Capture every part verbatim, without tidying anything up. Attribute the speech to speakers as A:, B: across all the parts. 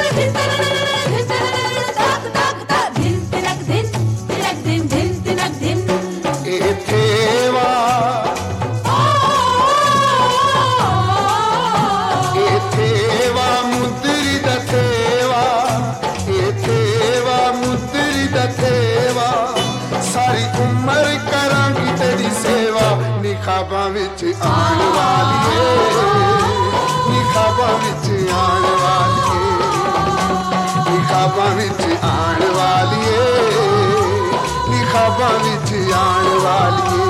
A: ख्वाबां विच आण वालिए नी ख्वाबां विच आण वालिए नी ख्वाबां विच आण वालिए नी ख्वाबां विच आण वालिए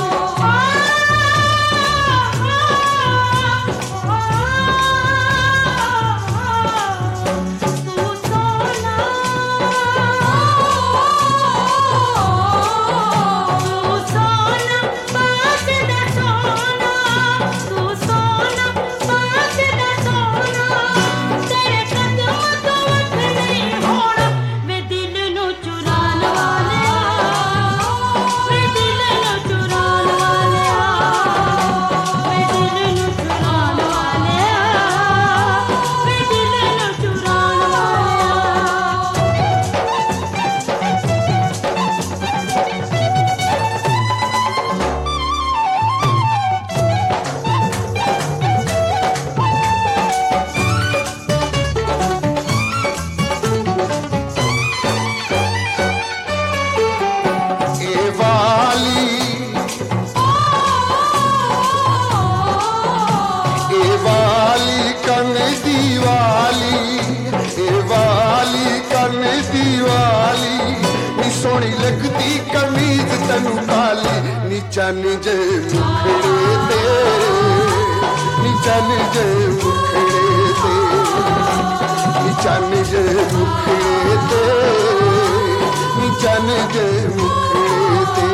A: सोहनी लगदी कमीज तैनू काली नीचा निजे मुखड़े ते नीचा निजे मुखड़े ते नीचा निजे मुखड़े ते नीचा निजे मुखड़े ते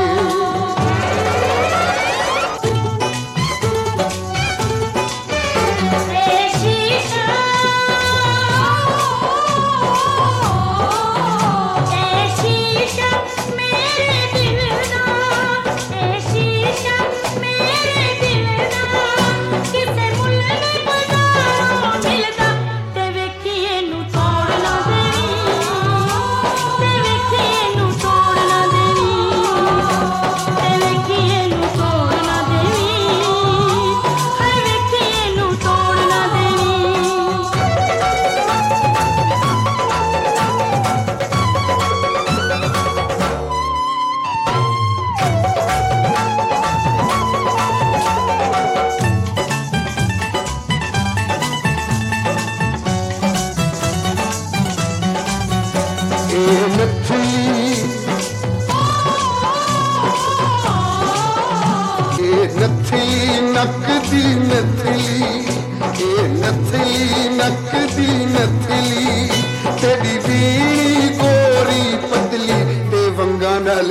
A: नथली नकदी नथली ए नथली नकदी नथली तेरी बीड़ी गोरी पतली ते वंगा नाल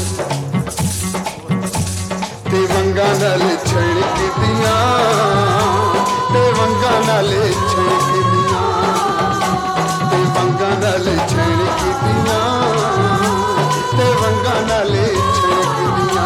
A: ते वंगा नाल छड़कदियां ते वंगा नाल छड़कदियां ते वंगा नाल छड़कदियां ते वंगा नाल छड़कदियां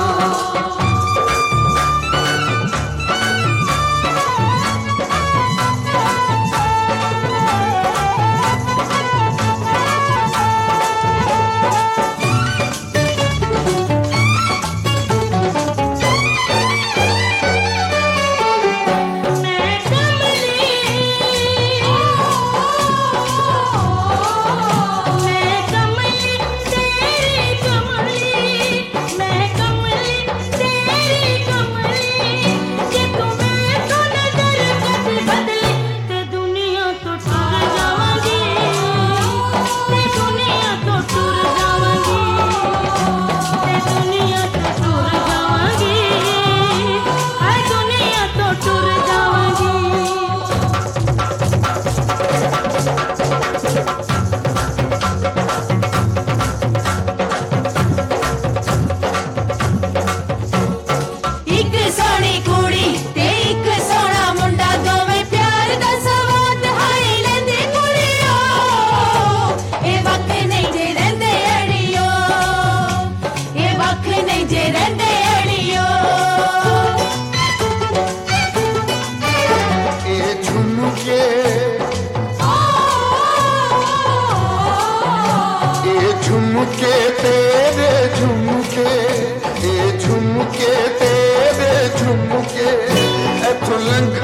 A: झुमके तेरे झुमके ए झुमके तेरे झुमके इथों लंघ